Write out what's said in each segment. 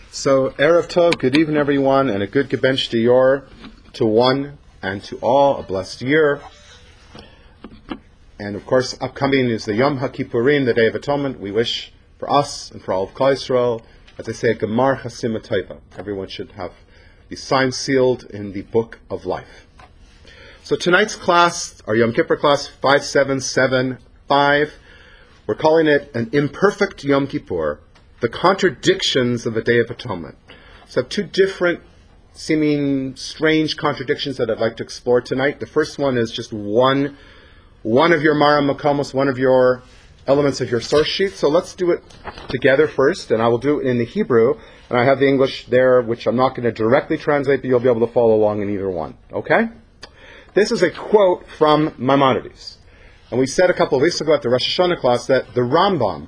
So, Erev Tov, good evening everyone, and a good Gebench Dior to one and to all, a blessed year. And of course, upcoming is the Yom HaKippurim, the Day of Atonement. We wish for us and for all of Klal Yisrael, as I say, a Gemar Chasim Taiva. Everyone should have the sign sealed in the Book of Life. So tonight's class, our Yom Kippur class, 5775, we're calling it an imperfect Yom Kippur, the contradictions of the Day of Atonement. So I have two different, seeming strange contradictions that I'd like to explore tonight. The first one is just one of your Mara Makamos, one of your elements of your source sheet. So let's do it together first, and I will do it in the Hebrew, and I have the English there, which I'm not going to directly translate, but you'll be able to follow along in either one. Okay? This is a quote from Maimonides. And we said a couple of weeks ago at the Rosh Hashanah class that the Rambam,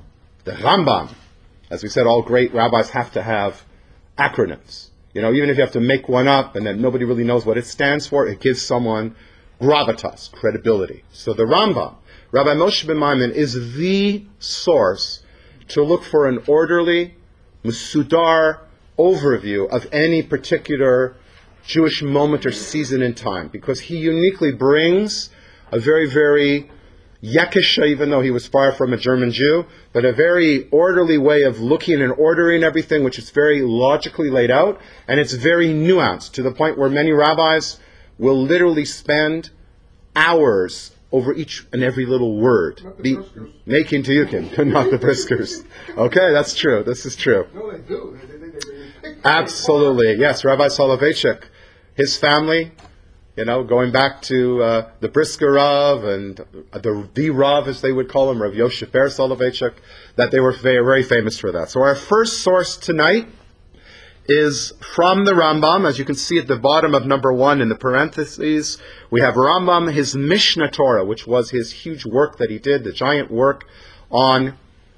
as we said, all great rabbis have to have acronyms. You know, even if you have to make one up and then nobody really knows what it stands for, it gives someone gravitas, credibility. So the Rambam, Rabbi Moshe ben Maimon, is the source to look for an orderly, Masudar overview of any particular Jewish moment or season in time, because he uniquely brings a very, very Yakisha, even though he was far from a German Jew, but a very orderly way of looking and ordering everything, which is very logically laid out, and it's very nuanced, to the point where many rabbis will literally spend hours over each and every little word. Making Tiyukim, not the Briskers. Okay, that's true. This is true. No, they do. They Absolutely. Yes, Rabbi Soloveitchik, his family, you know, going back to the Brisker Rav and the Rav, as they would call him, Rav Yosef Ber Soloveitchik, that they were very, very famous for that. So our first source tonight is from the Rambam. As you can see at the bottom of number 1 in the parentheses, we have Rambam, his Mishnah Torah, which was his huge work that he did, the giant work on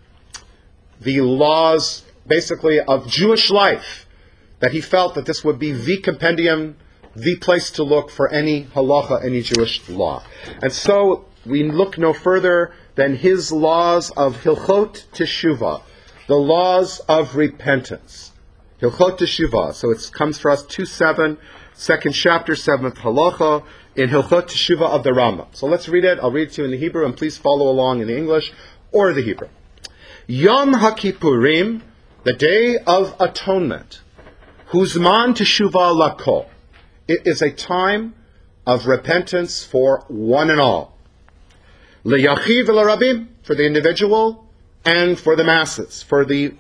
the laws, basically, of Jewish life, that he felt that this would be the compendium, the place to look for any halacha, any Jewish law. And so we look no further than his laws of Hilchot Teshuvah, the laws of repentance. Hilchot Teshuvah. So it comes for us 2:7, second chapter, 7th halacha, in Hilchot Teshuvah of the Rambam. So let's read it. I'll read it to you in the Hebrew, and please follow along in the English or the Hebrew. Yom HaKippurim, the Day of Atonement, Huzman Teshuvah Lakol. It is a time of repentance for one and all. Le'yachid v'lerabim, for the individual and for the masses, for the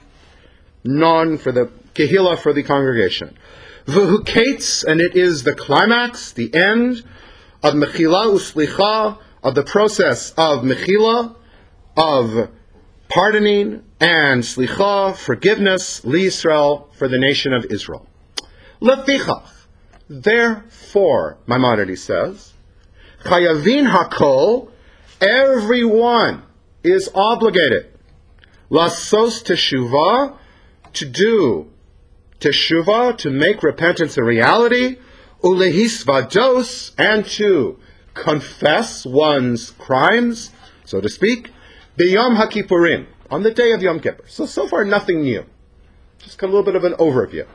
kehillah, for the congregation. V'huketz, and it is the climax, the end of mechila uslicha, of the process of mechila, of pardoning and slicha, forgiveness, liYisrael, for the nation of Israel. Lefichach, therefore, Maimonides says, Chayavin hakol, everyone is obligated, lasos teshuvah, to do teshuvah, to make repentance a reality, ulehisvados, and to confess one's crimes, so to speak, b'yom HaKippurim, on the day of Yom Kippur. So far nothing new. Just a little bit of an overview.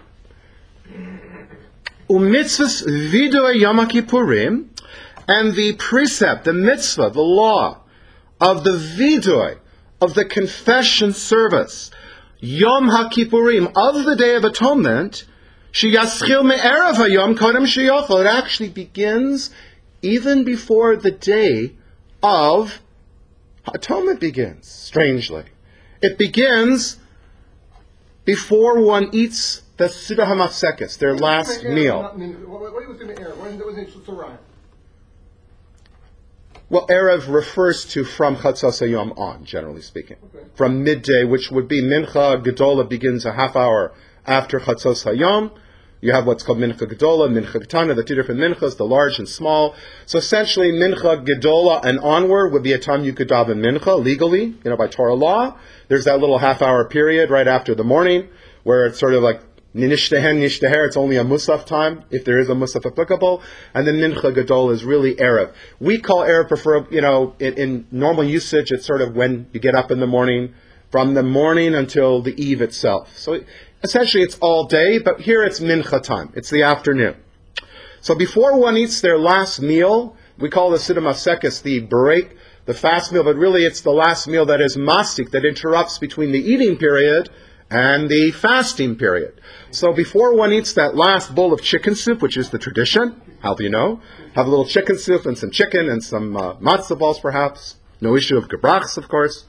Umitzvahs vidoy Yom HaKippurim, and the precept, the mitzvah, the law of the vidoy, of the confession service, Yom HaKippurim, of the Day of Atonement, sheyaschil me'erev hayom kodem sheyochel. It actually begins even before the Day of Atonement begins, strangely. It begins before one eats the Sudah HaMafsekes, their last meal. What do you think of Erev? Why wasn't it Tzorayim? Well, Erev refers to from Chatzos Hayom on, generally speaking. Okay. From midday, which would be Mincha Gedola, begins a half hour after Chatzos Hayom. You have what's called Mincha Gedola, Mincha Ketana, the two different minchas, the large and small. So essentially, Mincha Gedola and onward would be a time you could daven Mincha legally, by Torah law. There's that little half hour period right after the morning, where it's sort of like Nishteher, it's only a Musaf time, if there is a Musaf applicable. And then Mincha Gadol is really Erev. We call Erev in normal usage, it's sort of when you get up in the morning, from the morning until the eve itself. So essentially it's all day, but here it's mincha time. It's the afternoon. So before one eats their last meal, we call the Siddur Masekes the break, the fast meal, but really it's the last meal that is mastik, that interrupts between the eating period and the fasting period. So before one eats that last bowl of chicken soup, which is the tradition, how do you know? Have a little chicken soup and some chicken and some matzah balls perhaps. No issue of gebrachs, of course.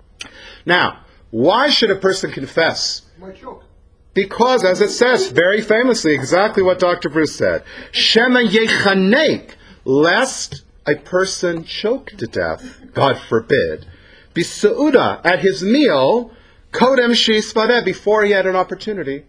Now, why should a person confess? My choke. Because, as it says very famously, exactly what Dr. Bruce said, Shema yechanek, lest a person choke to death, God forbid, b'seuda, at his meal, kodem sheispadeh, before he had an opportunity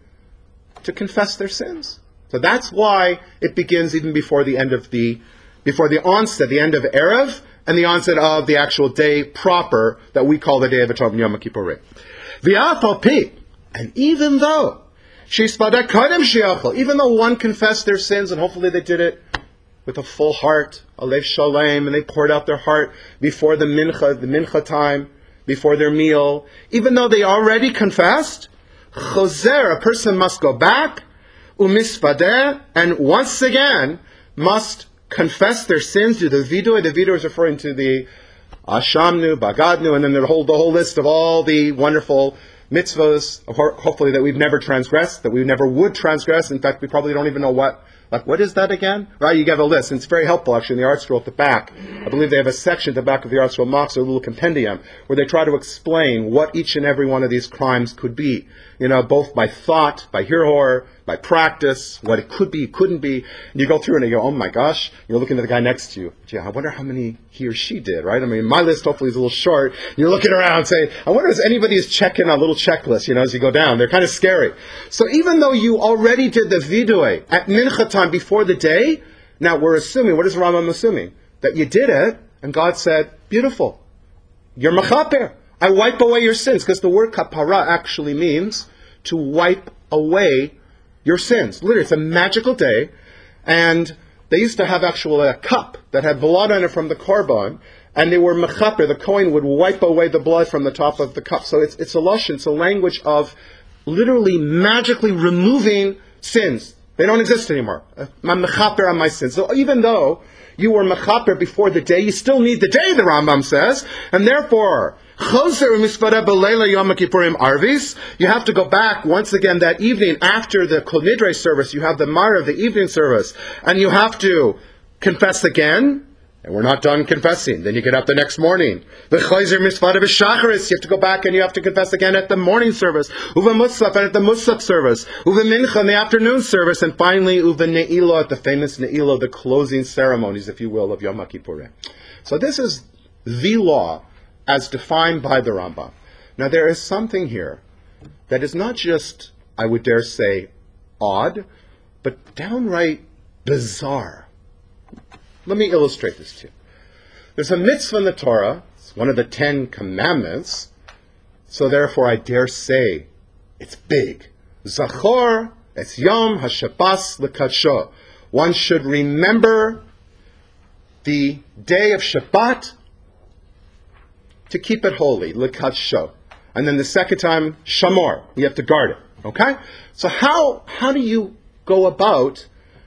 to confess their sins. So that's why it begins even before the end of before the onset, the end of Erev, and the onset of the actual day proper that we call the Day of Atonement, Yom Kippurim. V'afal pi, and even though sheispadeh kodem she'achol, even though one confessed their sins, and hopefully they did it with a full heart, alev shalem, and they poured out their heart before the mincha time, before their meal, even though they already confessed, choser, a person must go back, umispadeh, and once again must confess their sins, do the vidui. The vidui is referring to the ashamnu, bagadnu, and then the whole list of all the wonderful mitzvahs, hopefully that we've never transgressed, that we never would transgress. In fact, we probably don't even know what is that again? Right, you have a list, and it's very helpful actually in the art scroll at the back. I believe they have a section at the back of the art scroll, Mox, or a little compendium, where they try to explain what each and every one of these crimes could be. Both by thought, by hirhor, by practice, what it could be, couldn't be. And you go through and you go, oh my gosh, you're looking at the guy next to you. Gee, I wonder how many he or she did, right? I mean, my list hopefully is a little short. You're looking around saying, I wonder if anybody is checking a little checklist, as you go down. They're kind of scary. So even though you already did the vidui at mincha time before the day, now we're assuming, what is Rambam assuming? That you did it, and God said, beautiful. You're mechaper. I wipe away your sins, because the word kapara actually means to wipe away your sins. Literally, it's a magical day, and they used to have actually a cup that had blood on it from the korban, and they were mechaper. The Kohen would wipe away the blood from the top of the cup. So it's a lashon, it's a language of literally magically removing sins. They don't exist anymore. I'm mechaper on my sins. So even though you were mechaper before the day, you still need the day, the Rambam says, and therefore, you have to go back once again that evening after the Kol Nidre service. You have the Mar of the evening service, and you have to confess again. And we're not done confessing. Then you get up the next morning. You have to go back and you have to confess again at the morning service. Uva Musaf and at the Musaf service. Uva Mincha in the afternoon service. And finally, Uva Ne'ilah at the famous Ne'ilah, the closing ceremonies, if you will, of Yom Kippurim. So this is the law as defined by the Rambam. Now there is something here that is not just, I would dare say, odd, but downright bizarre. Let me illustrate this to you. There's a mitzvah in the Torah. It's one of the 10 commandments. So therefore, I dare say it's big. Zachor es Yom HaShabbat L'Kadsho. One should remember the day of Shabbat to keep it holy, L'Kadsho. And then the second time, Shamor. You have to guard it. Okay? So how do you go about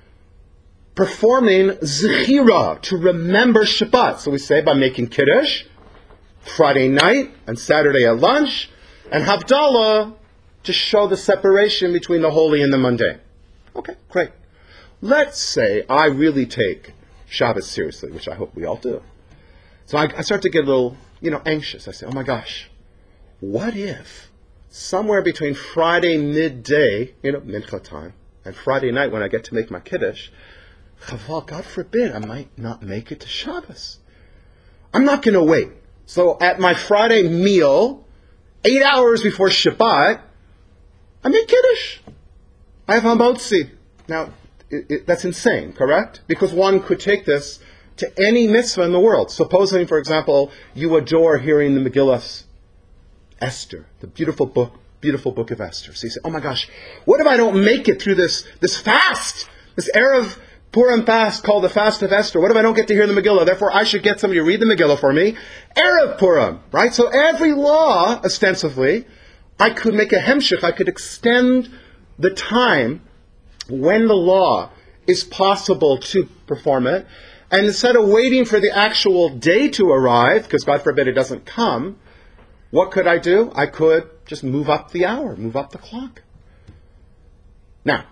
performing Zechira, to remember Shabbat? So we say by making Kiddush, Friday night and Saturday at lunch, and Havdalah to show the separation between the holy and the mundane. Okay, great. Let's say I really take Shabbos seriously, which I hope we all do. So I start to get a little, anxious. I say, oh my gosh, what if somewhere between Friday midday, mincha time, and Friday night when I get to make my Kiddush, Chaval, God forbid, I might not make it to Shabbos. I'm not going to wait. So at my Friday meal, 8 hours before Shabbat, I make Kiddush. I have Hamotzi. Now, that's insane, correct? Because one could take this to any mitzvah in the world. Supposing, for example, you adore hearing the Megillah Esther, the beautiful book of Esther. So you say, oh my gosh, what if I don't make it through this fast, this Erev Purim fast called the fast of Esther. What if I don't get to hear the Megillah? Therefore, I should get somebody to read the Megillah for me. Erev Purim, right? So every law, ostensibly, I could make a hemshich. I could extend the time when the law is possible to perform it. And instead of waiting for the actual day to arrive, because God forbid it doesn't come, what could I do? I could just move up the hour, move up the clock. Now,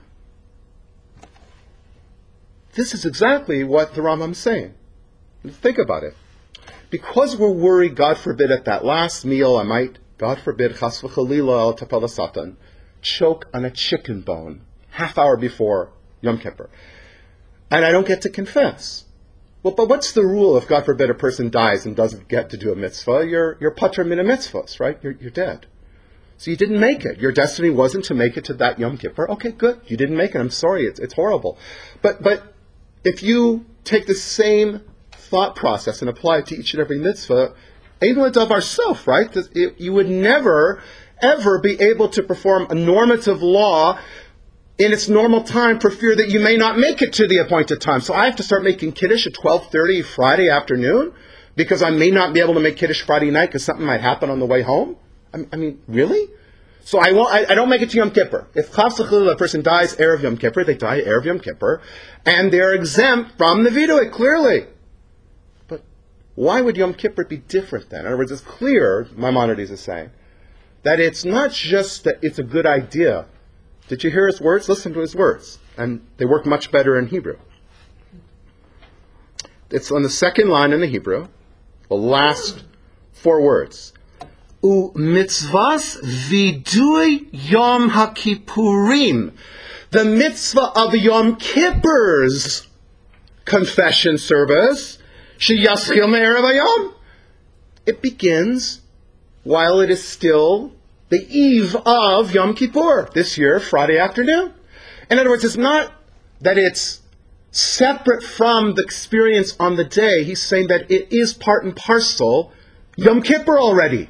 this is exactly what the Rambam's saying. Think about it. Because we're worried, God forbid, at that last meal, I might, God forbid, chas v'chalila el tapel satan, choke on a chicken bone half hour before Yom Kippur. And I don't get to confess. Well, but what's the rule if, God forbid, a person dies and doesn't get to do a mitzvah? You're patur min mitzvahs, right? You're dead. So you didn't make it. Your destiny wasn't to make it to that Yom Kippur. Okay, good. You didn't make it. I'm sorry. It's horrible. But if you take the same thought process and apply it to each and every mitzvah, even of ourself, right? You would never, ever be able to perform a normative law in its normal time for fear that you may not make it to the appointed time. So I have to start making Kiddush at 12:30 Friday afternoon because I may not be able to make Kiddush Friday night because something might happen on the way home? I mean, really? So I don't make it to Yom Kippur. If chas v'chalila, a person dies Erev Yom Kippur, they die Erev Yom Kippur, and they're exempt from the Vidui, clearly. But why would Yom Kippur be different then? In other words, it's clear, Maimonides is saying, that it's not just that it's a good idea. Did you hear his words? Listen to his words. And they work much better in Hebrew. It's on the second line in the Hebrew, the last 4 words. U mitzvahs vidui Yom HaKippurim. The mitzvah of Yom Kippur's confession service, sheyaschil me'erev hayom. It begins while it is still the eve of Yom Kippur, this year, Friday afternoon. In other words, it's not that it's separate from the experience on the day. He's saying that it is part and parcel Yom Kippur already.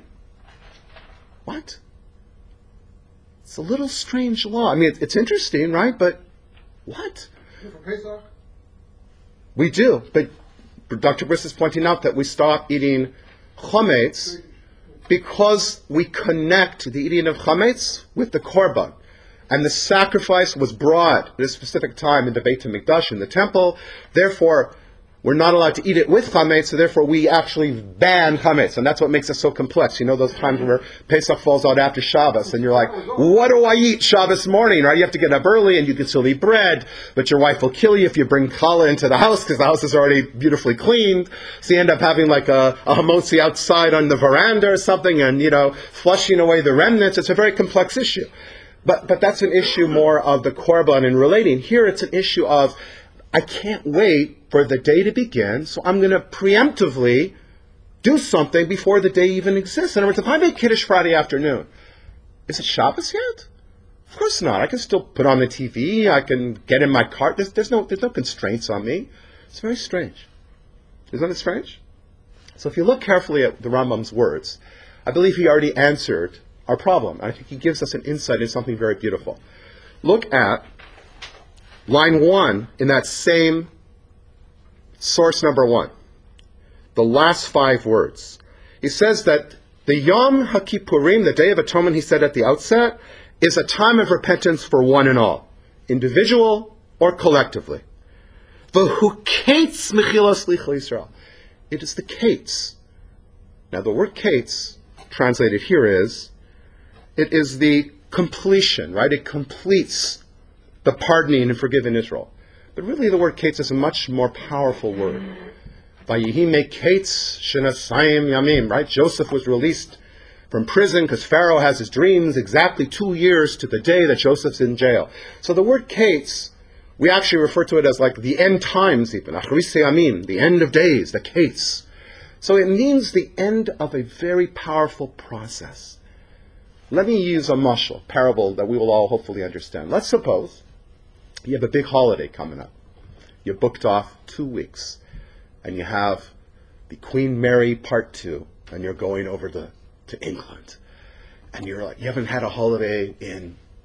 What? It's a little strange law. I mean, it's interesting, right? But what? For Pesach? We do. But Dr. Briss is pointing out that we stop eating chametz because we connect the eating of chametz with the korban. And the sacrifice was brought at a specific time in the Beit HaMikdash, in the temple. Therefore, we're not allowed to eat it with chametz, so therefore we actually ban chametz. And that's what makes it so complex. You know those times where Pesach falls out after Shabbos, and you're like, what do I eat Shabbos morning? Right? You have to get up early, and you can still eat bread, but your wife will kill you if you bring challah into the house, because the house is already beautifully cleaned. So you end up having like a hamotzi outside on the veranda or something, and, flushing away the remnants. It's a very complex issue. But that's an issue more of the korban and relating. Here it's an issue of, I can't wait for the day to begin, so I'm going to preemptively do something before the day even exists. In other words, if I make Kiddush Friday afternoon, is it Shabbos yet? Of course not. I can still put on the TV. I can get in my car. There's no constraints on me. It's very strange. Isn't it strange? So if you look carefully at the Rambam's words, I believe he already answered our problem. I think he gives us an insight into something very beautiful. Look at line 1 in that same source number 1. The last 5 words. He says that the Yom HaKippurim, the Day of Atonement, he said at the outset, is a time of repentance for one and all, individual or collectively. V'hu kates mechilas lichal Yisrael. It is the kates. Now the word kates, translated here is, it is the completion, right? It completes the pardoning and forgiving Israel. But really the word kates is a much more powerful word. Vayihi me kates shenasayim yamim, right? Joseph was released from prison because Pharaoh has his dreams exactly 2 years to the day that Joseph's in jail. So the word kates, we actually refer to it as like the end times even, achris yamim, the end of days, the kates. So it means the end of a very powerful process. Let me use a mashal, parable that we will all hopefully understand. Let's suppose you have a big holiday coming up. You're booked off 2 weeks, and you have the Queen Mary Part 2, and you're going over to England. And you're like, you haven't had a holiday in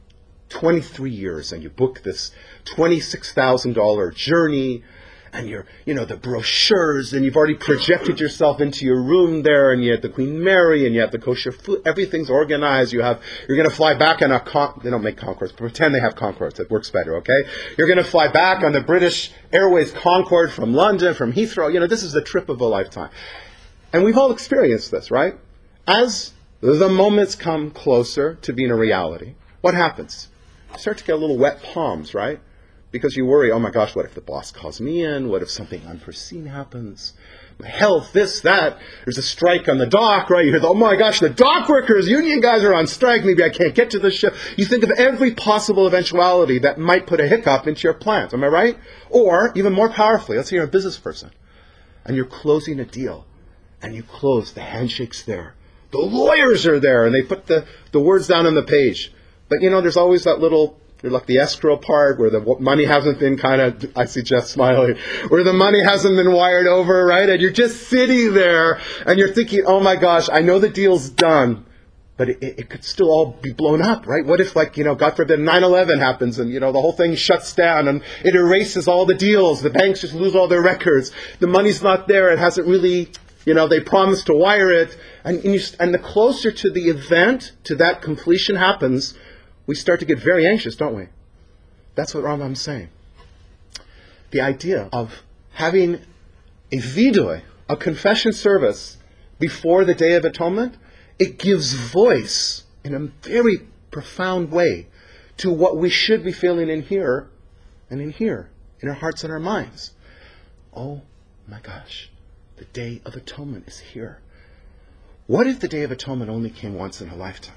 23 years, and you book this $26,000 journey, and the brochures, and you've already projected yourself into your room there, and you had the Queen Mary, and you have the kosher food, everything's organized, you're going to fly back on they don't make Concords, but pretend they have Concords, it works better, okay? You're going to fly back on the British Airways Concorde from London, from Heathrow, this is the trip of a lifetime. And we've all experienced this, right? As the moments come closer to being a reality, what happens? You start to get a little wet palms, right? Because you worry, oh my gosh, what if the boss calls me in? What if something unforeseen happens? My health, this, that. There's a strike on the dock, right? You hear, oh my gosh, the dock workers, union guys are on strike. Maybe I can't get to the ship. You think of every possible eventuality that might put a hiccup into your plans. Am I right? Or, even more powerfully, let's say you're a business person and you're closing a deal and you close, the handshake's there. The lawyers are there and they put the words down on the page. But there's always that little, like the escrow part where the money hasn't been I see Jeff smiling, where the money hasn't been wired over, right? And you're just sitting there and you're thinking, oh my gosh, I know the deal's done, but it could still all be blown up, right? What if, God forbid, 9/11 happens and, the whole thing shuts down and it erases all the deals. The banks just lose all their records. The money's not there. It hasn't really, they promised to wire it. And the closer to the event, to that completion happens, we start to get very anxious, don't we? That's what Rambam's saying. The idea of having a vidui, a confession service, before the Day of Atonement, it gives voice in a very profound way to what we should be feeling in here and in here, in our hearts and our minds. Oh my gosh, the Day of Atonement is here. What if the Day of Atonement only came once in a lifetime?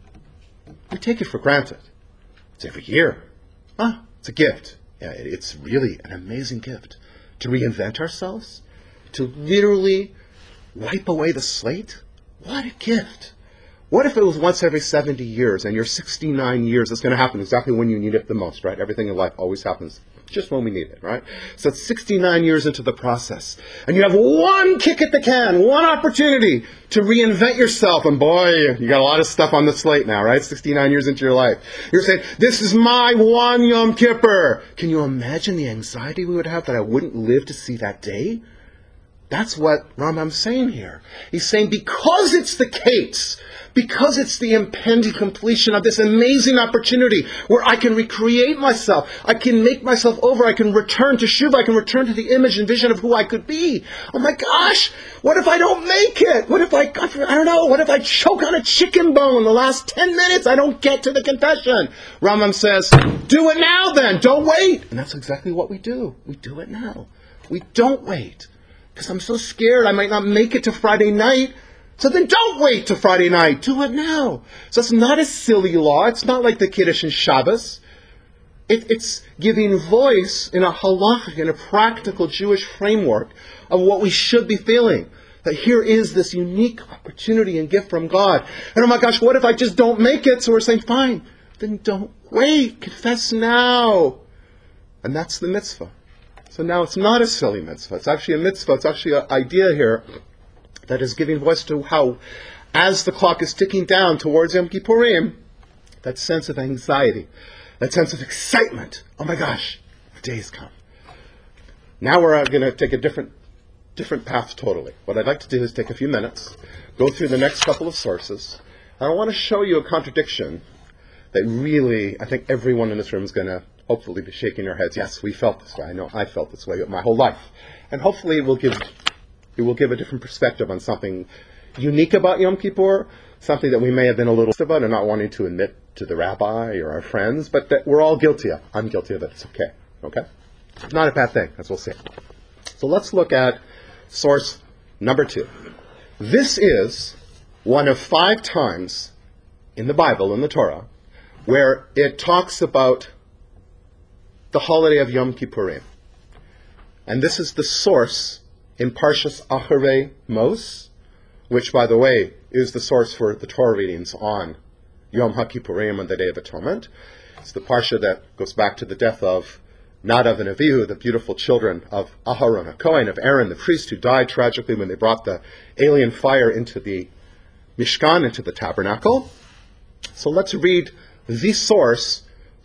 We take it for granted. It's every year. It's a gift. Yeah, it's really an amazing gift. To reinvent ourselves, to literally wipe away the slate. What a gift. What if it was once every 70 years and you're 69 years? It's going to happen exactly when you need it the most, right? Everything in life always happens just when we need it, right? So it's 69 years into the process. And you have one kick at the can, one opportunity to reinvent yourself. And boy, you got a lot of stuff on the slate now, right? 69 years into your life. You're saying, this is my one Yom Kippur. Can you imagine the anxiety we would have that I wouldn't live to see that day? That's what Rambam's saying here. He's saying because it's the case, because it's the impending completion of this amazing opportunity where I can recreate myself, I can make myself over, I can return to Shuvah, I can return to the image and vision of who I could be. Oh my gosh, what if I don't make it? What if I don't know, what if I choke on a chicken bone in the last 10 minutes? I don't get to the confession. Rambam says, do it now then, don't wait. And that's exactly what we do. We do it now. We don't wait. Because I'm so scared I might not make it to Friday night. So then don't wait till Friday night. Do it now. So it's not a silly law. It's not like the Kiddush and Shabbos. It's giving voice in a halachic, in a practical Jewish framework of what we should be feeling. That here is this unique opportunity and gift from God. And oh my gosh, what if I just don't make it? So we're saying, fine, then don't wait. Confess now. And that's the mitzvah. So now it's not a silly mitzvah. It's actually a mitzvah. It's actually an idea here that is giving voice to how, as the clock is ticking down towards Yom Kippurim, that sense of anxiety, that sense of excitement. Oh my gosh, the day's come. Now we're going to take a different path totally. What I'd like to do is take a few minutes, go through the next couple of sources, and I want to show you a contradiction that really, I think everyone in this room is going to hopefully be shaking their heads. Yes, we felt this way. I know I felt this way my whole life. And hopefully it will give a different perspective on something unique about Yom Kippur, something that we may have been a little about and not wanting to admit to the rabbi or our friends, but that we're all guilty of. I'm guilty of it. It's okay. Okay? It's not a bad thing, as we'll see. So let's look at source number 2. This is one of 5 times in the Bible, in the Torah, where it talks about the holiday of Yom Kippurim. And this is the source in Parshas Acharei Mos, which, by the way, is the source for the Torah readings on Yom HaKippurim, on the Day of Atonement. It's the Parsha that goes back to the death of Nadav and Avihu, the beautiful children of Aharon HaKohen, of Aaron, the priest, who died tragically when they brought the alien fire into the Mishkan, into the tabernacle. So let's read the source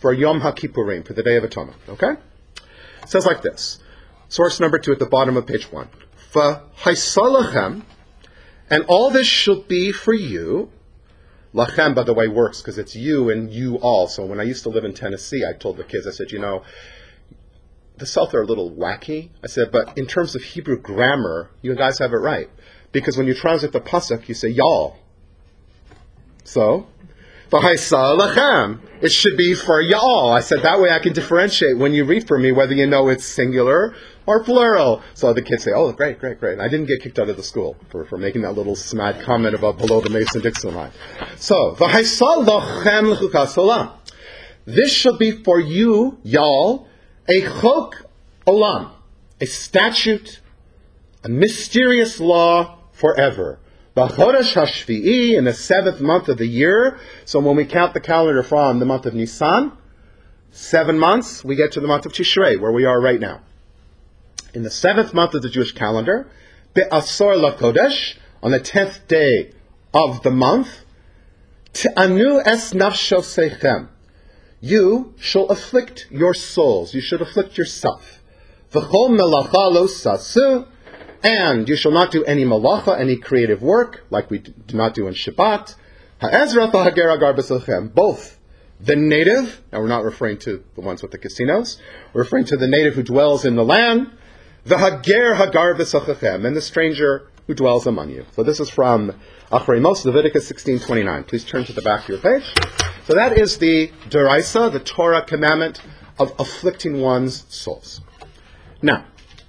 for Yom HaKippurim, for the Day of Atonement. Okay? It says like this. Source number 2 at the bottom of page 1. V'haisalachem, and all this shall be for you. Lachem, by the way, works because it's you and you all. So when I used to live in Tennessee, I told the kids, I said, the South are a little wacky. I said, but in terms of Hebrew grammar, you guys have it right. Because when you translate the pasuk, you say y'all. So, v'haisa lachem, it should be for y'all. I said, that way I can differentiate when you read for me whether you know it's singular or plural. So the kids say, oh, great. And I didn't get kicked out of the school for making that little smart comment about below the Mason-Dixon line. So, v'haisa lachem l'chukas olam. This shall be for you, y'all, a chok olam, a statute, a mysterious law forever. B'chodesh hashvi'i, in the 7th month of the year. So when we count the calendar from the month of Nisan, 7 months, we get to the month of Tishrei, where we are right now. In the 7th month of the Jewish calendar, be'asor lakodesh, on the 10th day of the month, te'anu es nafsho seichem, you shall afflict your souls. You should afflict yourself. V'chol melacha lo sasu, and you shall not do any malacha, any creative work, like we do not do in Shabbat. Ha'ezra v'hager hagar b'sochem, both the native, now we're not referring to the ones with the casinos, we're referring to the native who dwells in the land, v'hager hagar b'sochem, and the stranger who dwells among you. So this is from Achrei Mos, Leviticus 16:29. Please turn to the back of your page. So that is the Deraisa, the Torah commandment of afflicting one's souls. Now,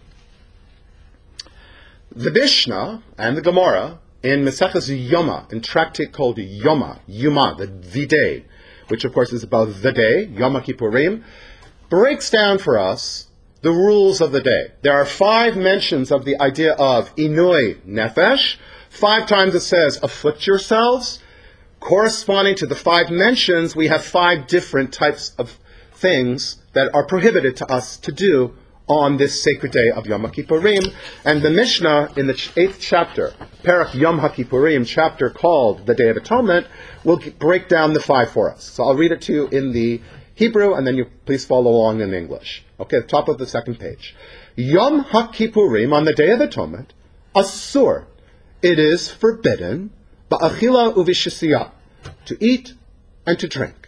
the Mishnah and the Gemara in Maseches Yoma, in tractate called Yoma, the day, which of course is about the day, Yom HaKippurim, breaks down for us the rules of the day. There are 5 mentions of the idea of Inui Nefesh. 5 times it says, afflict yourselves. Corresponding to the 5 mentions, we have 5 different types of things that are prohibited to us to do on this sacred day of Yom HaKippurim. And the Mishnah in the 8th chapter, Perach Yom HaKippurim, chapter called the Day of Atonement, will break down the 5 for us. So I'll read it to you in the Hebrew, and then you please follow along in English. Okay, the top of the 2nd page. Yom HaKippurim, on the Day of Atonement, asur, it is forbidden, ba'achila uvishisiya, to eat and to drink,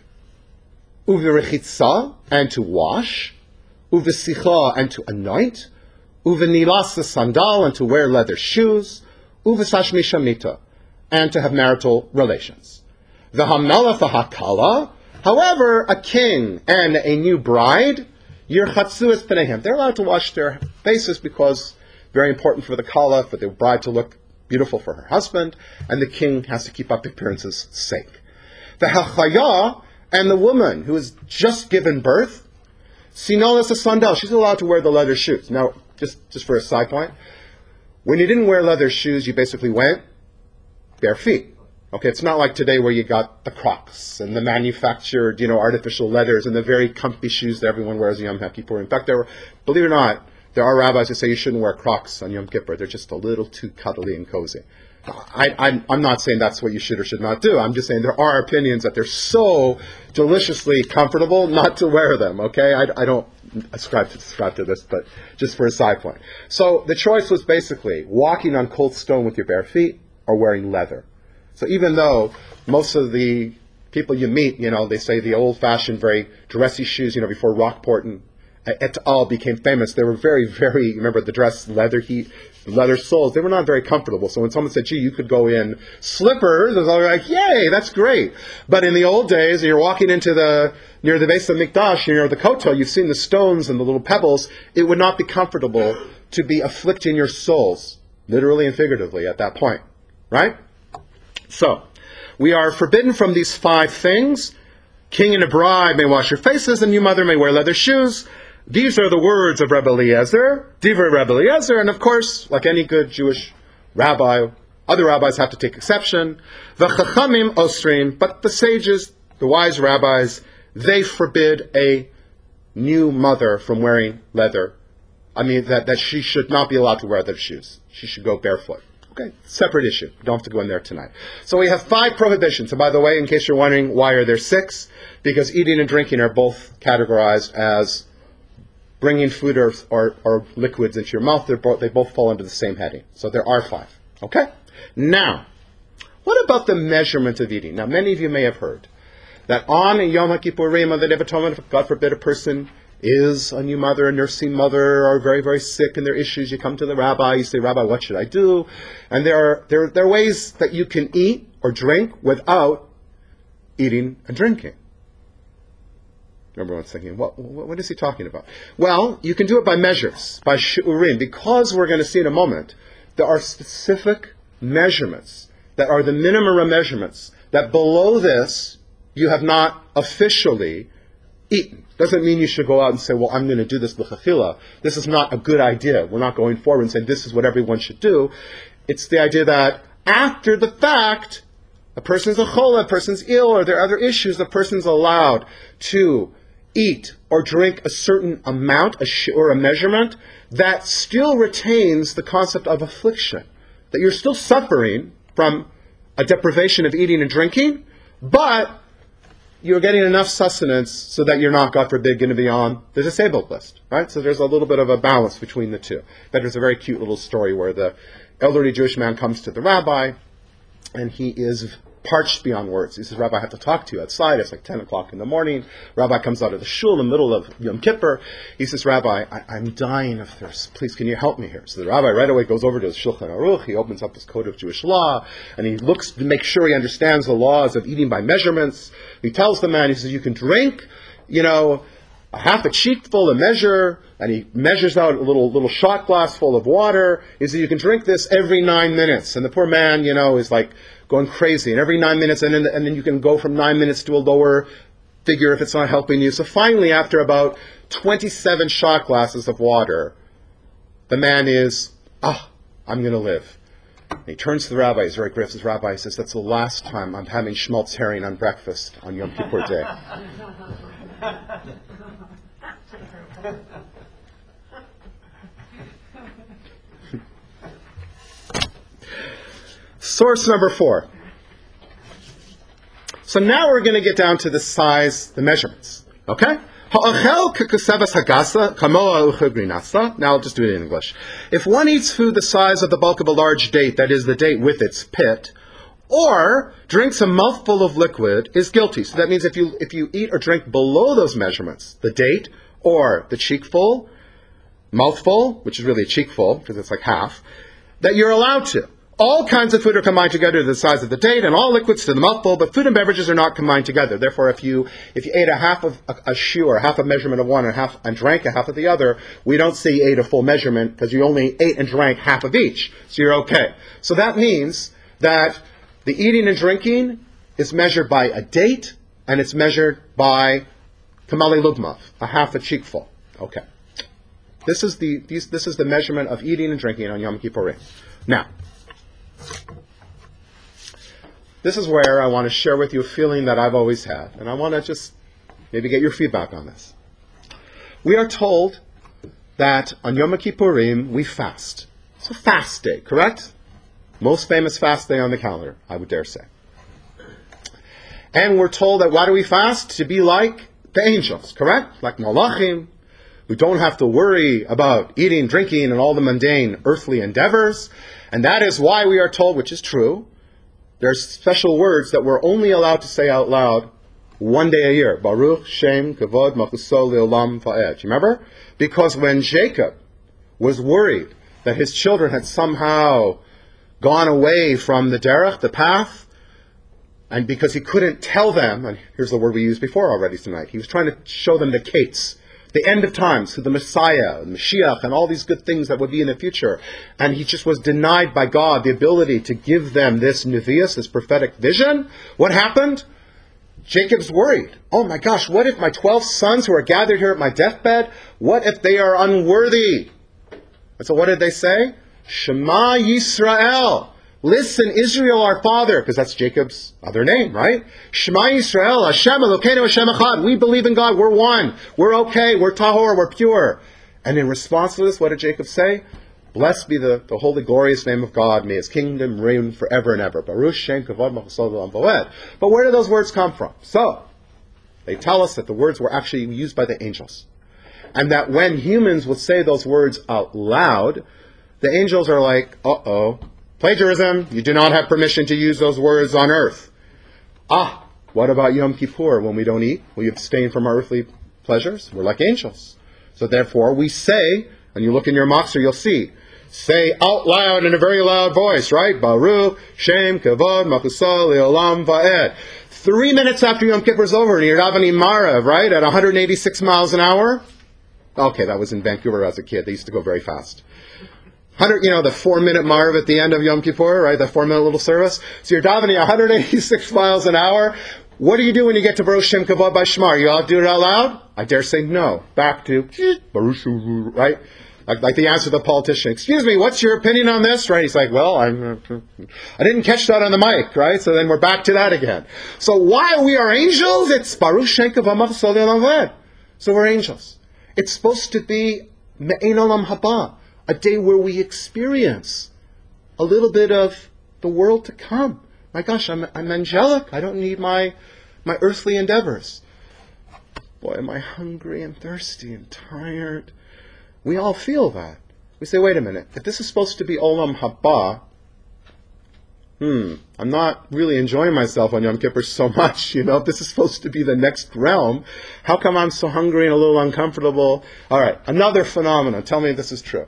uvirechitza, and to wash, uvesicha, and to anoint, uvenilas, the sandal, and to wear leather shoes, uvesashmi shamita, and to have marital relations. V'hamelech v'hakala, however, a king and a new bride, yirchatzu es pneihem, they're allowed to wash their faces because very important for the kala, for the bride to look beautiful for her husband, and the king has to keep up appearances' sake. The hachaya, and the woman who has just given birth, sinolas a sandal, she's allowed to wear the leather shoes. Now, just for a side point, when you didn't wear leather shoes, you basically went bare feet. Okay, it's not like today where you got the Crocs and the manufactured, artificial leathers and the very comfy shoes that everyone wears on Yom Kippur. In fact, believe it or not, there are rabbis who say you shouldn't wear Crocs on Yom Kippur. They're just a little too cuddly and cozy. I'm not saying that's what you should or should not do. I'm just saying there are opinions that they're so deliciously comfortable not to wear them, okay? I don't ascribe to this, but just for a side point. So the choice was basically walking on cold stone with your bare feet or wearing leather. So even though most of the people you meet, they say the old-fashioned, very dressy shoes, before Rockport and et al. Became famous, they were very, very, remember the dress leather soles, they were not very comfortable. So when someone said, gee, you could go in slippers, I was all like, yay, that's great. But in the old days, you're walking into near the base of Mikdash, near the Kotel, you've seen the stones and the little pebbles, it would not be comfortable to be afflicting your souls, literally and figuratively at that point. Right? So, we are forbidden from these 5 things. King and a bride may wash your faces, and you mother may wear leather shoes. These are the words of Rebbe Eliezer, Divrei Rebbe Eliezer, and of course, like any good Jewish rabbi, other rabbis have to take exception. The Chachamim Osrim, but the sages, the wise rabbis, they forbid a new mother from wearing leather. That she should not be allowed to wear leather shoes. She should go barefoot. Okay, separate issue. We don't have to go in there tonight. So we have 5 prohibitions. And by the way, in case you're wondering why are there 6, because eating and drinking are both categorized as bringing food or liquids into your mouth. They both fall under the same heading. So there are 5. Okay? Now, what about the measurement of eating? Now, many of you may have heard that on Yom HaKippurim, on the Day of Atonement, if God forbid a person is a new mother, a nursing mother, or very, very sick and there are issues, you come to the rabbi, you say, Rabbi, what should I do? And there are ways that you can eat or drink without eating and drinking. Everyone's thinking, what is he talking about? Well, you can do it by measures, by shi'urim. Because we're going to see in a moment, there are specific measurements that are the minimum measurements, that below this, you have not officially eaten. Doesn't mean you should go out and say, well, I'm going to do this l'chachila. This is not a good idea. We're not going forward and saying this is what everyone should do. It's the idea that after the fact, a person's a chola, a person's ill, or there are other issues, the person's allowed to eat or drink a certain amount, or a measurement, that still retains the concept of affliction. That you're still suffering from a deprivation of eating and drinking, but you're getting enough sustenance so that you're not, God forbid, going to be on the disabled list, right? So there's a little bit of a balance between the two. But there's a very cute little story where the elderly Jewish man comes to the rabbi, and he is parched beyond words. He says, Rabbi, I have to talk to you outside. It's like 10 o'clock in the morning. Rabbi comes out of the shul in the middle of Yom Kippur. He says, Rabbi, I'm dying of thirst. Please, can you help me here? So the rabbi right away goes over to his Shulchan Aruch. He opens up his code of Jewish law, and he looks to make sure he understands the laws of eating by measurements. He tells the man, he says, you can drink, a half a cheekful, a measure, and he measures out a little shot glass full of water. He says, you can drink this every 9 minutes. And the poor man, is like going crazy. And every 9 minutes, and then you can go from 9 minutes to a lower figure if it's not helping you. So finally, after about 27 shot glasses of water, the man is, I'm going to live. And he turns to the rabbi. He's very grateful. His rabbi says, that's the last time I'm having schmaltz herring on breakfast on Yom Kippur Day. Source number 4. So now we're going to get down to the size, the measurements. Okay? Now I'll just do it in English. If one eats food the size of the bulk of a large date, that is the date with its pit, or drinks a mouthful of liquid, is guilty. So that means if you eat or drink below those measurements, the date or the cheekful, mouthful, which is really a cheekful because it's like half, that you're allowed to. All kinds of food are combined together to the size of the date, and all liquids to the mouthful, but food and beverages are not combined together. Therefore, if you ate a half of a shoe, or half a measurement of one, and drank a half of the other, we don't say you ate a full measurement, because you only ate and drank half of each. So you're okay. So that means that the eating and drinking is measured by a date, and it's measured by kamali lugmav, a half a cheekful. Okay. This is the measurement of eating and drinking on Yom Kippurim. Now, this is where I want to share with you a feeling that I've always had, and I want to just maybe get your feedback on this. We are told that on Yom Kippurim we fast. It's a fast day, correct? Most famous fast day on the calendar, I would dare say. And we're told that why do we fast? To be like the angels, correct? Like malachim, who don't have to worry about eating, drinking, and all the mundane earthly endeavors. And that is why we are told, which is true, there's special words that we're only allowed to say out loud one day a year. Baruch Shem Kavod Machuso Leolam Va'ed. You remember? Because when Jacob was worried that his children had somehow gone away from the derech, the path, and because he couldn't tell them, and here's the word we used before already tonight, he was trying to show them the kates, the end of times, who the Messiah, the Mashiach, and all these good things that would be in the future. And he just was denied by God the ability to give them this nevius, this prophetic vision. What happened? Jacob's worried. Oh my gosh, what if my 12 sons who are gathered here at my deathbed, what if they are unworthy? And so what did they say? Shema Yisrael. Listen, Israel, our father, because that's Jacob's other name, right? Shema Yisrael, Hashem Elokeinu Hashem Echad. We believe in God. We're one. We're okay. We're tahor. We're pure. And in response to this, what did Jacob say? Blessed be the holy, glorious name of God. May his kingdom reign forever and ever. Baruch Shem Kavod Malchusah Le'olam Va'ed. But where do those words come from? So, they tell us that the words were actually used by the angels. And that when humans would say those words out loud, the angels are like, uh-oh, plagiarism, you do not have permission to use those words on earth. What about Yom Kippur when we don't eat? We abstain from our earthly pleasures? We're like angels. So therefore we say, and you look in your Machzor, you'll see, say out loud in a very loud voice, right? Baruch Shem Kavod Malchusah Le'olam Va'ed. 3 minutes after Yom Kippur is over, and you're davening Marav, right, at 186 miles an hour. Okay, that was in Vancouver as a kid. They used to go very fast. The 4-minute Marav at the end of Yom Kippur, right? The 4-minute little service. So you're davening 186 miles an hour. What do you do when you get to Baruch Shem Kavod by Shema? You all do it out loud? I dare say no. Back to Baruch, right? Like the answer to the politician. Excuse me, what's your opinion on this? Right? He's like, well, I didn't catch that on the mic, right? So then we're back to that again. So why we are angels? It's Baruch Shem Kavod Malchusah Le'olam Va'ed. So we're angels. It's supposed to be Me'ein Olam Haba, a day where we experience a little bit of the world to come. My gosh, I'm angelic. I don't need my earthly endeavors. Boy, am I hungry and thirsty and tired. We all feel that. We say, wait a minute, if this is supposed to be Olam Haba, I'm not really enjoying myself on Yom Kippur so much, If this is supposed to be the next realm, how come I'm so hungry and a little uncomfortable? All right, another phenomenon. Tell me if this is true.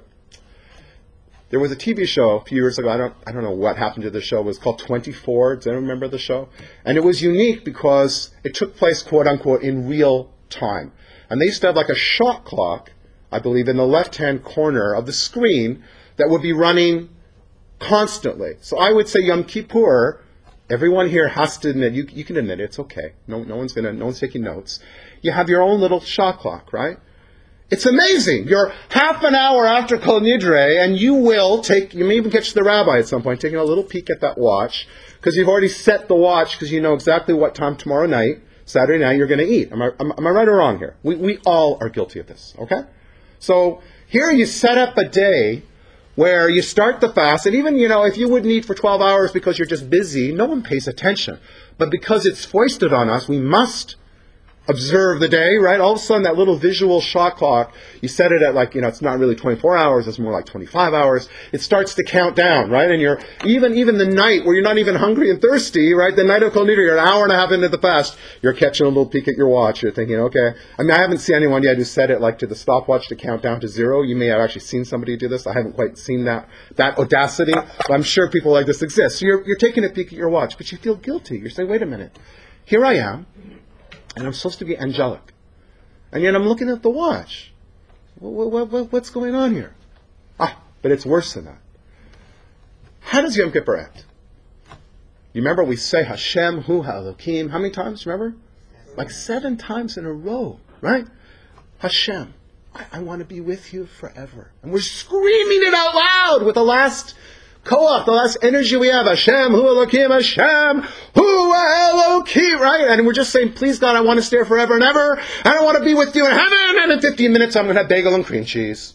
There was a TV show a few years ago. I don't know what happened to the show. It was called 24. Does anyone remember the show? And it was unique because it took place, quote unquote, in real time. And they used to have like a shot clock, I believe, in the left-hand corner of the screen that would be running constantly. So I would say Yom Kippur, everyone here has to admit, you can admit it, it's okay. No one's taking notes. You have your own little shot clock, right? It's amazing. You're half an hour after Kol Nidre, and you may even catch the rabbi at some point, taking a little peek at that watch, because you've already set the watch, because you know exactly what time tomorrow night, Saturday night, you're going to eat. Am I right or wrong here? We all are guilty of this, okay? So here you set up a day where you start the fast, and even, if you wouldn't eat for 12 hours because you're just busy, no one pays attention. But because it's foisted on us, we must observe the day, right? All of a sudden, that little visual shot clock, you set it at it's not really 24 hours, it's more like 25 hours. It starts to count down, right? And you're, even the night where you're not even hungry and thirsty, right? The night of Kol Nidre, you're an hour and a half into the fast, you're catching a little peek at your watch. You're thinking, okay. I haven't seen anyone yet who set it to the stopwatch to count down to 0. You may have actually seen somebody do this. I haven't quite seen that audacity, but I'm sure people like this exist. So you're taking a peek at your watch, but you feel guilty. You're saying, wait a minute. Here I am. And I'm supposed to be angelic. And yet I'm looking at the watch. What's going on here? But it's worse than that. How does Yom Kippur end? You remember we say Hashem Hu HaElokim. How many times, remember? 7 times in a row, right? Hashem, I want to be with you forever. And we're screaming it out loud with the last koach, the last energy we have. Hashem Hu Elokim, Hashem Hu Elokim, right? And we're just saying, please God, I want to stay forever and ever, and I want to be with you in heaven, and in 15 minutes I'm going to have bagel and cream cheese.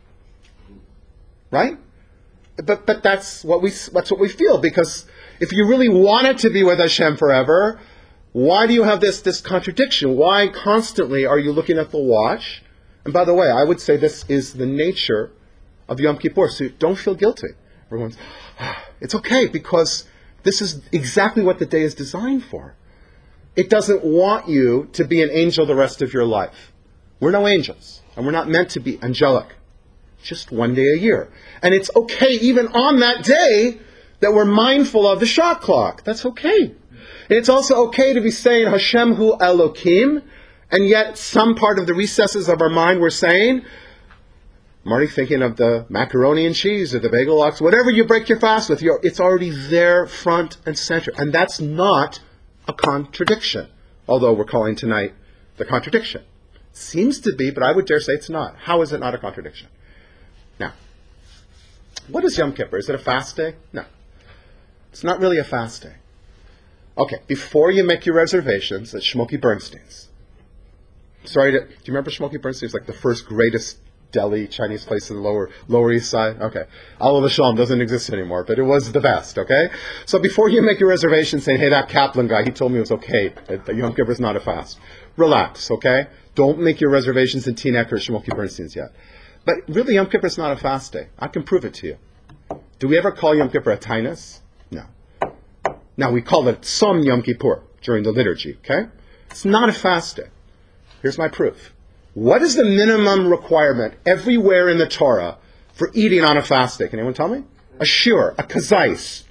Right? But that's what we feel, because if you really wanted to be with Hashem forever, why do you have this contradiction? Why constantly are you looking at the watch? And by the way, I would say this is the nature of Yom Kippur, so don't feel guilty. Everyone's, it's okay, because this is exactly what the day is designed for. It doesn't want you to be an angel the rest of your life. We're no angels, and we're not meant to be angelic. Just one day a year. And it's okay even on that day that we're mindful of the shot clock. That's okay. And it's also okay to be saying Hashem Hu Elokim, and yet some part of the recesses of our mind we're saying, I'm already thinking of the macaroni and cheese or the bagel lox, whatever you break your fast with, it's already there front and center. And that's not a contradiction, although we're calling tonight the contradiction. Seems to be, but I would dare say it's not. How is it not a contradiction? Now, what is Yom Kippur? Is it a fast day? No. It's not really a fast day. Okay, before you make your reservations at Shmokey Bernstein's. Do you remember Shmokey Bernstein? It's like the first greatest deli Chinese place in the Lower East Side. Okay, Alav Shalom doesn't exist anymore, but it was the best. Okay, so before you make your reservation, saying, "Hey, that Kaplan guy, he told me it was okay. That Yom Kippur is not a fast." Relax. Okay, don't make your reservations in Teaneck or Shmuel Bernstein's yet. But really, Yom Kippur is not a fast day. I can prove it to you. Do we ever call Yom Kippur a tainus? No. Now we call it some Yom Kippur during the liturgy. Okay, it's not a fast day. Here's my proof. What is the minimum requirement everywhere in the Torah for eating on a fast day? Can anyone tell me? A shur, a kazais,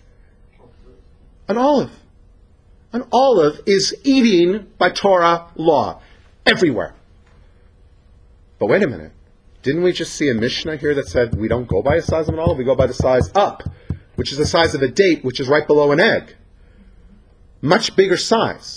an olive. An olive is eating by Torah law everywhere. But wait a minute. Didn't we just see a Mishnah here that said we don't go by the size of an olive, we go by the size up, which is the size of a date, which is right below an egg. Much bigger size.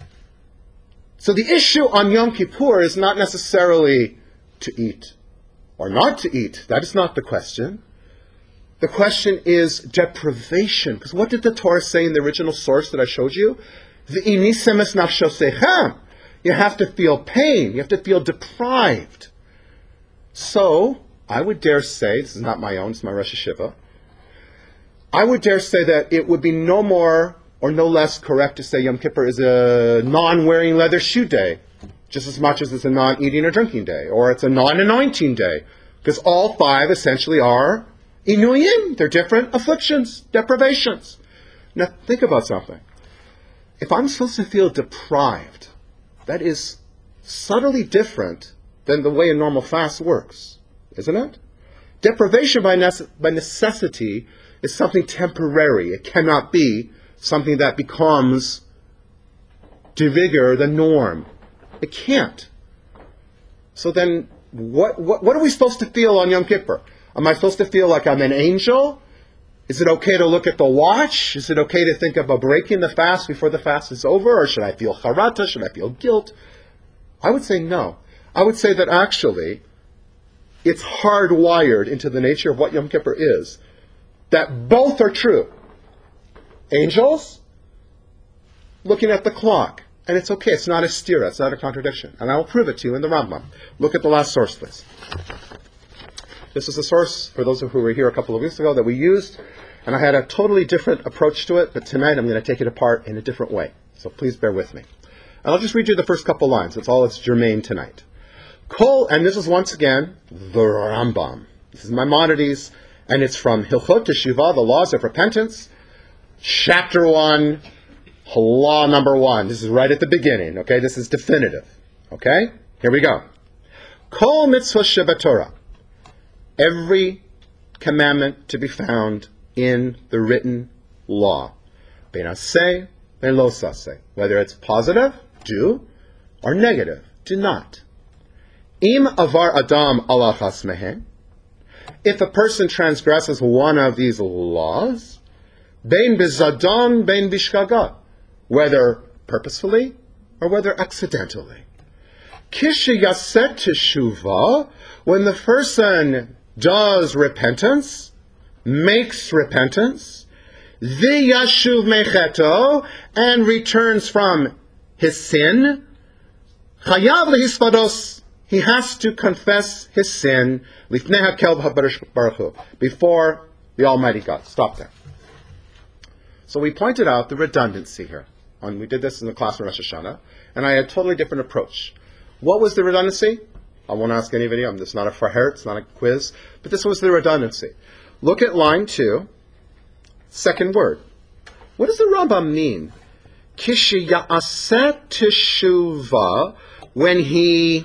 So the issue on Yom Kippur is not necessarily to eat or not to eat. That is not the question. The question is deprivation. Because what did the Torah say in the original source that I showed you? V'inisemes nafshosechem. You have to feel pain. You have to feel deprived. So, I would dare say, this is not my own, it's my Rosh Hashiva, I would dare say that it would be no more or no less correct to say Yom Kippur is a non-wearing leather shoe day, just as much as it's a non-eating or drinking day, or it's a non-anointing day, because all five essentially are inuyim. They're different afflictions, deprivations. Now, think about something. If I'm supposed to feel deprived, that is subtly different than the way a normal fast works, isn't it? Deprivation by necessity is something temporary. It cannot be something that becomes de rigueur the norm. It can't. So then, what are we supposed to feel on Yom Kippur? Am I supposed to feel like I'm an angel? Is it okay to look at the watch? Is it okay to think about breaking the fast before the fast is over? Or should I feel charata? Should I feel guilt? I would say no. I would say that actually, it's hardwired into the nature of what Yom Kippur is, that both are true. Angels, looking at the clock, and it's okay, it's not a stira, it's not a contradiction. And I will prove it to you in the Rambam. Look at the last source, please. This is a source, for those who were here a couple of weeks ago, that we used, and I had a totally different approach to it, but tonight I'm going to take it apart in a different way. So please bear with me. And I'll just read you the first couple lines. That's all that's germane tonight. And this is once again the Rambam. This is Maimonides, and it's from Hilchot Teshuvah, the Laws of Repentance, Chapter 1, Law number 1. This is right at the beginning, okay? This is definitive, okay? Here we go. Kol mitzvah shebatorah. Every commandment to be found in the written law. Ben aseh, ben lo saseh. Whether it's positive, do, or negative, do not. Im avar adam ala chasmehen. If a person transgresses one of these laws, bein bizadon, bein bishkaga, whether purposefully or whether accidentally. Kishi yaset teshuva, when the person does repentance, makes repentance, v'yashuv mecheto, and returns from his sin, chayav lehispados, he has to confess his sin lifnei hakel baruch hu, before the Almighty God. Stop there. So we pointed out the redundancy here. We did this in the class of Rosh Hashanah, and I had a totally different approach. What was the redundancy? I won't ask anybody. This is not a fraher, it's not a quiz, but this was the redundancy. Look at line 2, second word. What does the Rambam mean? Kishi ya'aseh teshuva, when he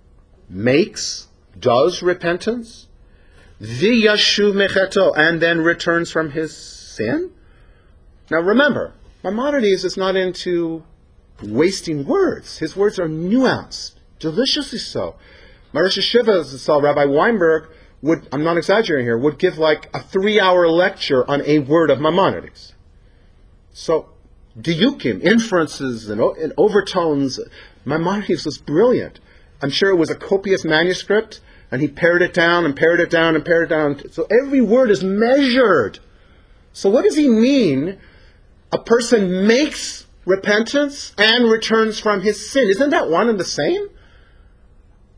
does repentance, v'yashuv mecheto, and then returns from his sin? Now remember, Maimonides is not into wasting words. His words are nuanced, deliciously so. My Rosh Hashiva, Rabbi Weinberg, I'm not exaggerating here, would give like a 3-hour lecture on a word of Maimonides. So, diyukim, inferences and overtones, Maimonides was brilliant. I'm sure it was a copious manuscript, and he pared it down and pared it down and pared it down. So every word is measured. So what does he mean? A person makes repentance and returns from his sin. Isn't that one and the same?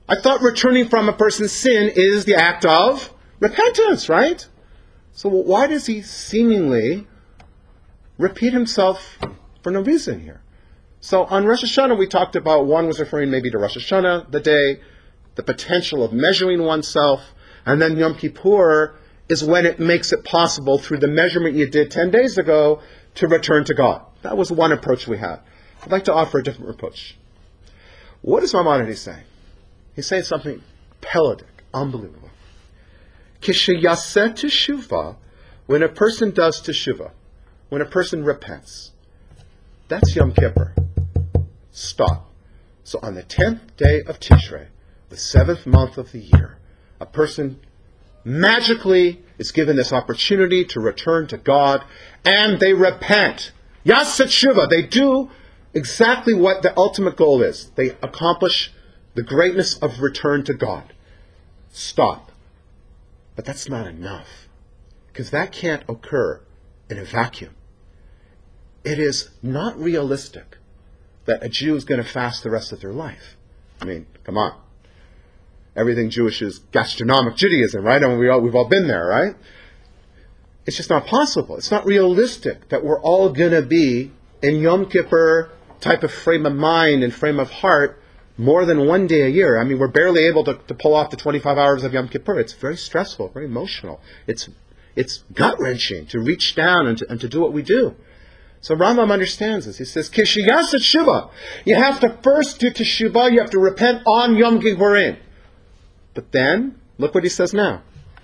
I thought returning from a person's sin is the act of repentance, right? So why does he seemingly repeat himself for no reason here? So on Rosh Hashanah, we talked about one was referring maybe to Rosh Hashanah, the day, the potential of measuring oneself, and then Yom Kippur is when it makes it possible through the measurement you did 10 days ago to return to God. That was one approach we had. I'd like to offer a different approach. What is Maimonides saying? He's saying something pelagic, unbelievable. Kishayaseh teshuvah, when a person does teshuvah, when a person repents, that's Yom Kippur. Stop. So on the 10th day of Tishrei, the 7th month of the year, a person magically is given this opportunity to return to God, and they repent. Yaseh teshuvah, they do exactly what the ultimate goal is. They accomplish the greatness of return to God. Stop. But that's not enough, because that can't occur in a vacuum. It is not realistic that a Jew is going to fast the rest of their life. I mean, come on. Everything Jewish is gastronomic Judaism, right? And we've all been there, right? It's just not possible. It's not realistic that we're all going to be in Yom Kippur type of frame of mind and frame of heart more than one day a year. I mean, we're barely able to pull off the 25 hours of Yom Kippur. It's very stressful, very emotional. It's gut-wrenching to reach down and to do what we do. So Rambam understands this. He says, Kishiyaseh teshuvah. You have to first do teshuvah. You have to repent on Yom Kippurim. But then, look what he says now.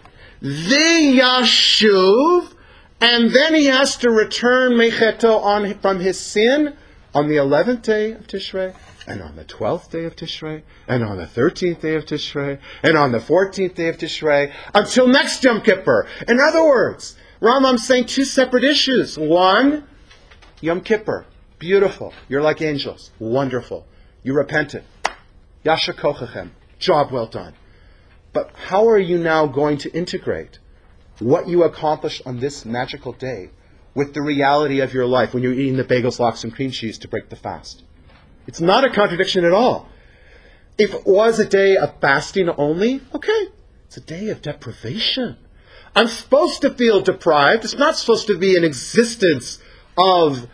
V'yashuv, and then he has to return mecheto from his sin on the 11th day of Tishrei, and on the 12th day of Tishrei, and on the 13th day of Tishrei, and on the 14th day of Tishrei, until next Yom Kippur. In other words, Rambam's saying two separate issues. One, Yom Kippur, beautiful. You're like angels. Wonderful. You repented. Yasher kochachem. Job well done. But how are you now going to integrate what you accomplished on this magical day with the reality of your life when you're eating the bagels, lox, and cream cheese to break the fast? It's not a contradiction at all. If it was a day of fasting only, okay, it's a day of deprivation. I'm supposed to feel deprived. It's not supposed to be an existence of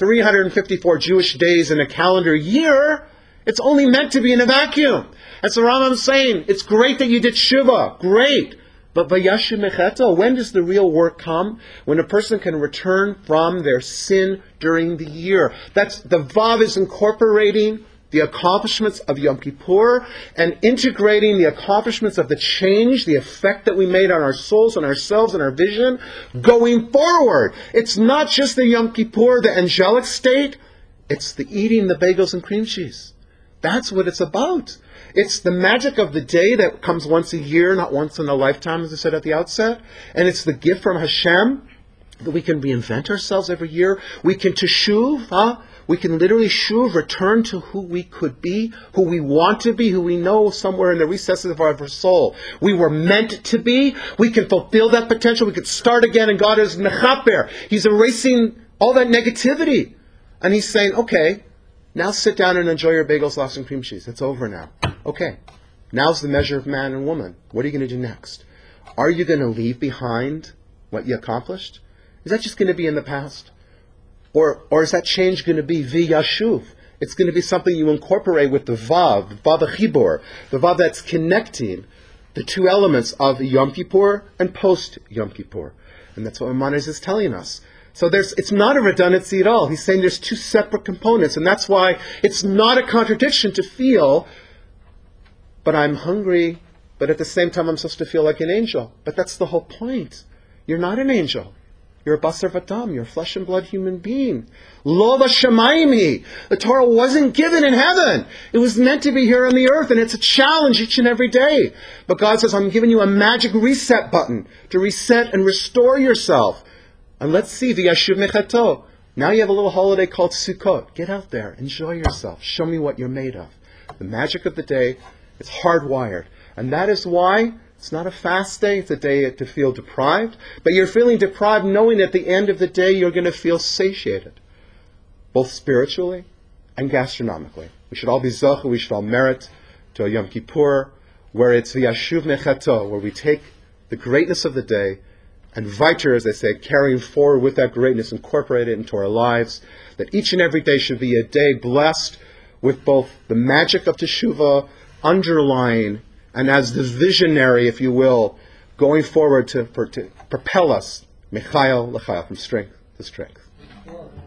354 Jewish days in a calendar year. It's only meant to be in a vacuum. And so Rambam's saying, it's great that you did Shuvah, great. But vayashu mecheto, when does the real work come? When a person can return from their sin during the year. That's the Vav is incorporating the accomplishments of Yom Kippur and integrating the accomplishments of the change, the effect that we made on our souls, on ourselves, and our vision going forward. It's not just the Yom Kippur, the angelic state. It's the eating the bagels and cream cheese. That's what it's about. It's the magic of the day that comes once a year, not once in a lifetime, as I said at the outset. And it's the gift from Hashem that we can reinvent ourselves every year. We can teshuv, we can literally shuv, return to who we could be, who we want to be, who we know somewhere in the recesses of our soul we were meant to be. We can fulfill that potential. We can start again, and God is mechaper. He's erasing all that negativity. And He's saying, okay, now sit down and enjoy your bagels, lox, and cream cheese. It's over now. Okay, now's the measure of man and woman. What are you going to do next? Are you going to leave behind what you accomplished? Is that just going to be in the past? Or is that change going to be v'yashuv? It's going to be something you incorporate with the Vav Chibur, the Vav that's connecting the two elements of Yom Kippur and post Yom Kippur. And that's what Maimonides is telling us. So it's not a redundancy at all. He's saying there's two separate components, and that's why it's not a contradiction to feel, but I'm hungry, but at the same time I'm supposed to feel like an angel. But that's the whole point. You're not an angel. You're a basar v'dam. You're a flesh and blood human being. Lo v'shamayim. The Torah wasn't given in heaven. It was meant to be here on the earth, and it's a challenge each and every day. But God says, I'm giving you a magic reset button to reset and restore yourself. And let's see, v'yashuv mechato. Now you have a little holiday called Sukkot. Get out there. Enjoy yourself. Show me what you're made of. The magic of the day is hardwired. And that is why it's not a fast day. It's a day to feel deprived. But you're feeling deprived knowing at the end of the day you're going to feel satiated. Both spiritually and gastronomically. We should all be zocheh. We should all merit to a Yom Kippur, where it's V'yashuv Mechato, where we take the greatness of the day and weiter, as they say, carrying forward with that greatness, incorporate it into our lives, that each and every day should be a day blessed with both the magic of Teshuvah underlying, and as the visionary, if you will, going forward to propel us, Mechael L'chael, from strength to strength.